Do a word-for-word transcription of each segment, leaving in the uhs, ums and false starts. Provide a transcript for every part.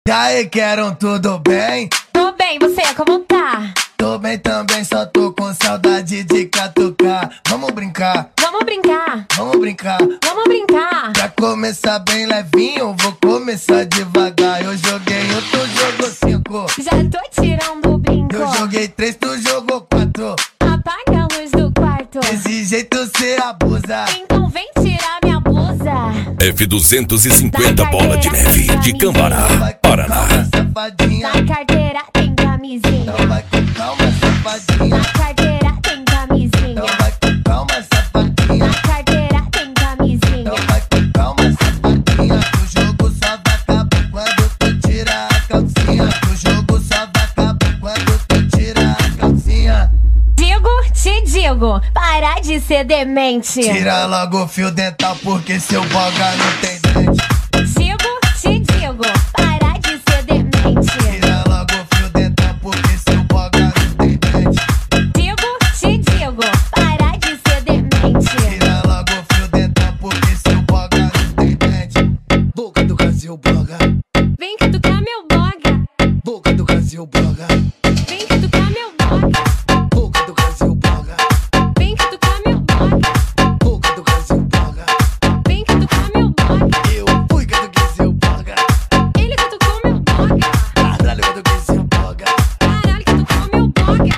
E aí, querem tudo bem? Tô bem, você como tá? Tô bem também, só tô com saudade de catucar. Vamos brincar, Vamos brincar, vamos brincar. vamos brincar. Pra começar bem levinho, vou começar devagar. Eu joguei um, tu jogou cinco. Já tô tirando o brinco. Eu joguei três, tu jogou quatro. Apaga a luz do quarto. Desse jeito cê abusa. Então vem tirar minha blusa. F duzentos e cinquenta Bola de Neve de Cambará, Paraná. Safadinha, Na carteira tem camisinha. então vai com calma, safadinha. Na carteira tem camisinha. Então vai com calma, safadinha. Na carteira tem camisinha. Então vai com calma, safadinha. O jogo só vai acabar quando tu tirar a calcinha. O jogo só vai acabar quando tu tirar a calcinha. Digo, te digo, para de ser demente. Tira logo o fio dental porque seu boga não tem dente. Digo, te digo, para de ser demente. Tira logo o fio dental porque seu boga não tem dente. Digo, te digo, para de ser demente. Tira logo o fio dental porque seu boga não tem dente. Boca do Brasil boga. Vem catucar meu boga. Boca do Brasil boga. Vem catucar meu boga. Boca do Brasil boga. Vem catucar meu boga. Boca do Brasil boga. Vem catucar meu boga. Eu fui catuquei seu boga. Ele catucou meu boga. Caralho, catuquei seu boga. Caralho, catucou meu boga.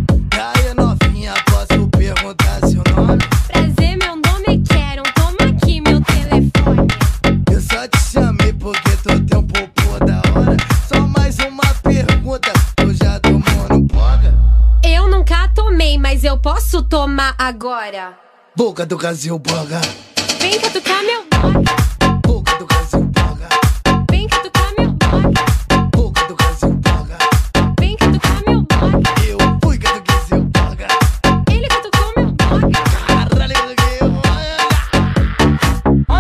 E aí, novinha, posso perguntar seu nome? Prazer, meu nome é Quero. Toma aqui meu telefone. Eu só te chamei porque tu tem um popô da hora. Só mais uma pergunta, tu já tomou no boga? Eu nunca tomei, mas eu posso tomar agora. Boca do Brasil boga. Vem catucar meu boga. Boca do Brasil boga. Vem catucar meu boga. Boca do Brasil boga. Vem catucar meu boga. Eu fui catuquei seu boga. Ele catucou meu boga. Caralho, catuquei seu boga.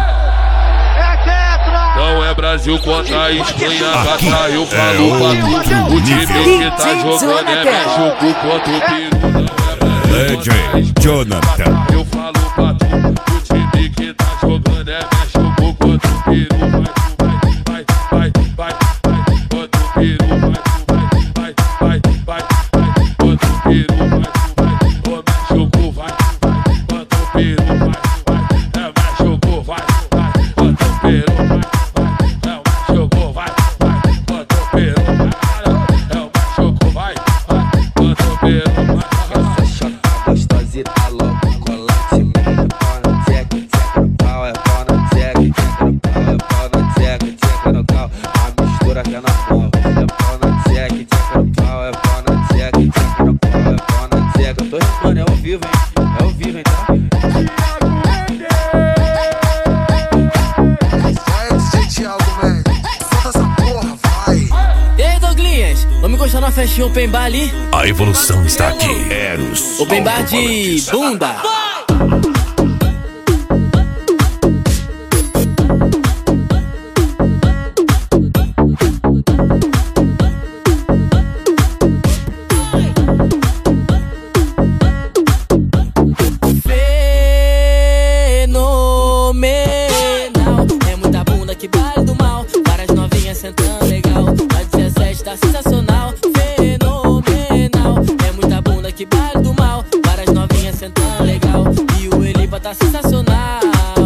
Não é Brasil contra a Espanha, gata, eu falo pra tu. O time que tá jogando é México contra o Peru. Legend Jonathan. Eu falo pra tu, o time que tá jogando é México contra o Peru. Vai, vai, vai, vai, vai, contra o Peru. Vai, vai, vai, vai, vai, contra o Peru. Vai, o México vai, vai, contra o Peru. Vai, vai, é México vai, vai, contra o Peru. Vai, é o México vai, vai, contra o Peru. É o México vai, vai, contra o Peru. Gostosita louco, colante minha, pau na tcheca, tcheca no pau, é pau na tcheca, tcheca no pau, é pau na tcheca, tcheca no cal, a mistura que é na pau, é pau na tcheca, tcheca no pau, é pau na tcheca, tcheca no pau, é pau na tcheca. Eu tô rimando, é ao vivo, hein? É ao vivo, hein, tá? E aí, Douglinhas, vamos encostar na festinha Open Bar ali? A evolução está aqui. Eros. Open Bar de bunda. Fenomenal. É muita bunda que baile do mal. Várias novinhas sentando legal. A dezessete tá sensacional. Fenomenal. É muita bunda que baile do mal. Várias novinhas sentando legal. E o Elipa tá sensacional.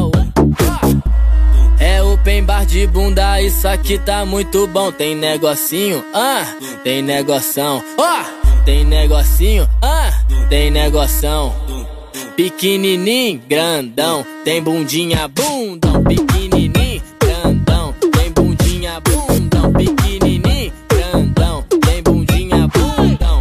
É Open Bar de bunda, isso aqui tá muito bom. Tem negocinho, ah, tem negoção. Ó, tem negocinho, ah, tem negoção. Pequenininho, grandão, tem bundinha, bundão. Pequenininho, grandão, tem bundinha, bundão. Pequenininho, grandão, tem bundinha, bundão.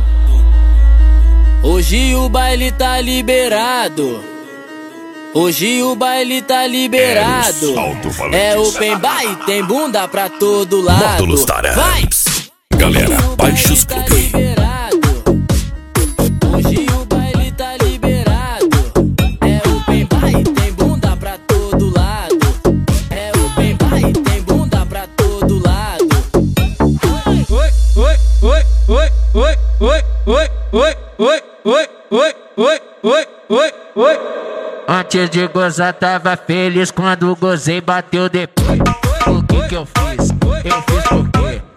Hoje o baile tá liberado. Hoje o baile tá liberado. É Open Bar e tem bunda pra todo lado. Módulos Vai! Taramps. Galera, baixa os clubes. Hoje o baile tá liberado. É Open Bar e tem bunda pra todo lado. É Open Bar e tem bunda pra todo lado. Oi, oi, oi, oi, oi, oi, oi, oi, oi, oi, oi, oi, oi, oi, oi. Antes de gozar tava feliz, quando gozei bateu depois. O que que eu fiz? Eu fiz por quê?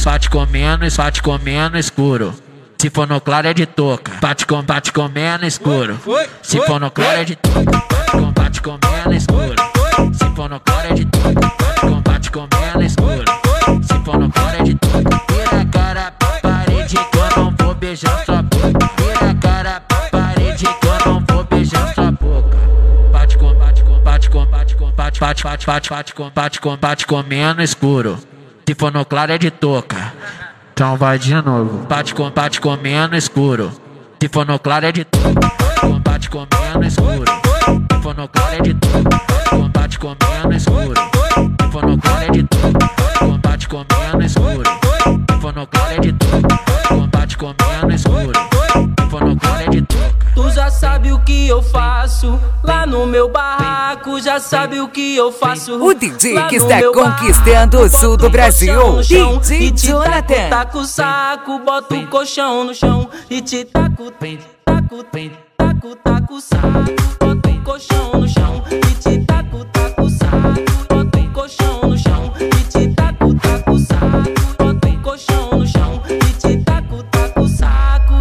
bate comendo, bate comendo escuro. Se for no claro é de touca, bate com, bate comendo escuro. Se for no claro é de touca, bate comendo escuro. Se for no claro é de touca, bate comendo escuro. Se for no claro é de touca, vira a cara pra parede que eu não vou beijar sua boca. Vira a cara pra parede que eu não vou beijar sua boca. Bate com, bate com, bate com, bate com, bate, bate, bate, bate, bate com, bate com, bate comendo escuro. Se for no claro é de touca. Então vai de novo. Bate com, bate comendo escuro. Se for no claro é de touca. Bate comendo escuro. Se for no claro é de touca. Bate comendo escuro. Se for no claro é de touca. Bate comendo escuro. Se for no claro é de touca. Bate comendo escuro. Se for no claro é de touca. Tu já sabe o que eu faço lá no meu barraco, já sabe o que eu faço. O D J que está conquistando o sul do Brasil, D J Jonathan. Taco o saco, bota o colchão no chão e te taco, taco, taco, taco o saco, bota o colchão no chão e te taco, taco o saco, bota o colchão no chão e te taco, taco o saco, bota o colchão no chão e te taco, taco o saco.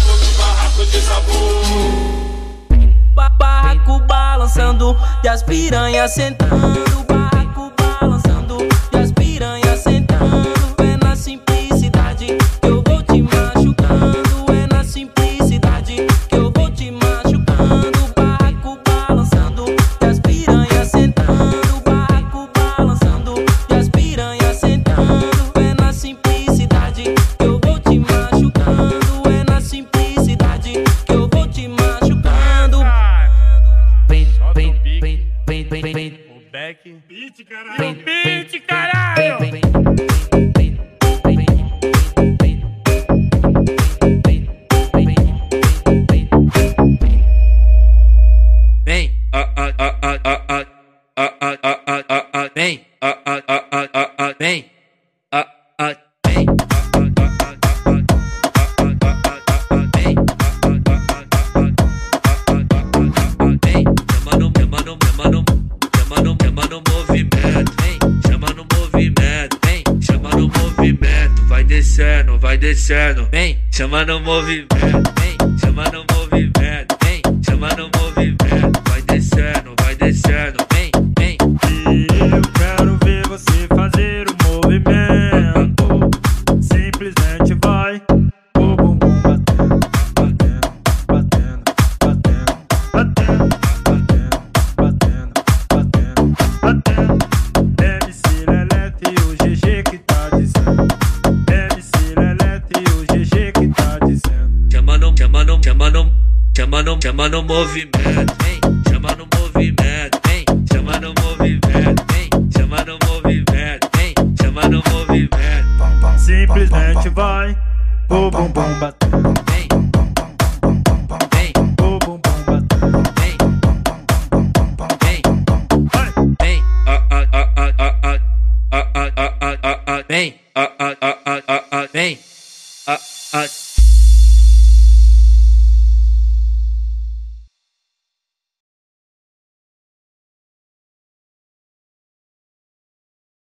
Barraco balançando e as piranhas sentando. Barraco balançando e as piranhas sentando. É na simplicidade que eu vou te machucando. É na simplicidade que eu vou te machucando. Barraco balançando e as piranhas sentando. Barraco balançando e as piranhas sentando. É na simplicidade que eu vou te machucando. É na simplicidade que eu vou te machucando. O back. Beat, caralho. Beat, caralho. Vem, ah ah ah ah ah ah ah ah ah ah ah ah vem, ah ah ah ah ah ah vem, ah ah vem, chamando, chamando, chamando, chamando, chamando movimento, vem, chamando movimento, vem, chamando movimento, vai descendo, vai descendo, vem, chamando movimento, vem, chamando movimento, vem, chamando movimento, vai descendo, vai descendo, vem, vem. E eu quero ver você fazer o movimento. Simplesmente vai, o bumbum batendo, batendo, batendo, batendo, batendo, batendo, batendo, batendo. M C Lelete e o G G que tá dizendo. M C Lelete e o G G que tá dizendo. Chamando, chamando, chamando, chamando, chamando movimento, vem, chamando movimento, vem, chamando movimento, vem, chamando movimento, vem, chamando movimento. Simplesmente vai, o bumbum batendo, vem, vem, o bumbum batendo, vem, vem, vem, ah ah ah ah ah ah ah ah ah ah vem, ah ah